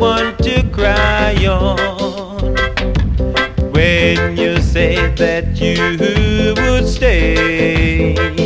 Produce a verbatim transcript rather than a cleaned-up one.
one to cry on. When you said that you would stay,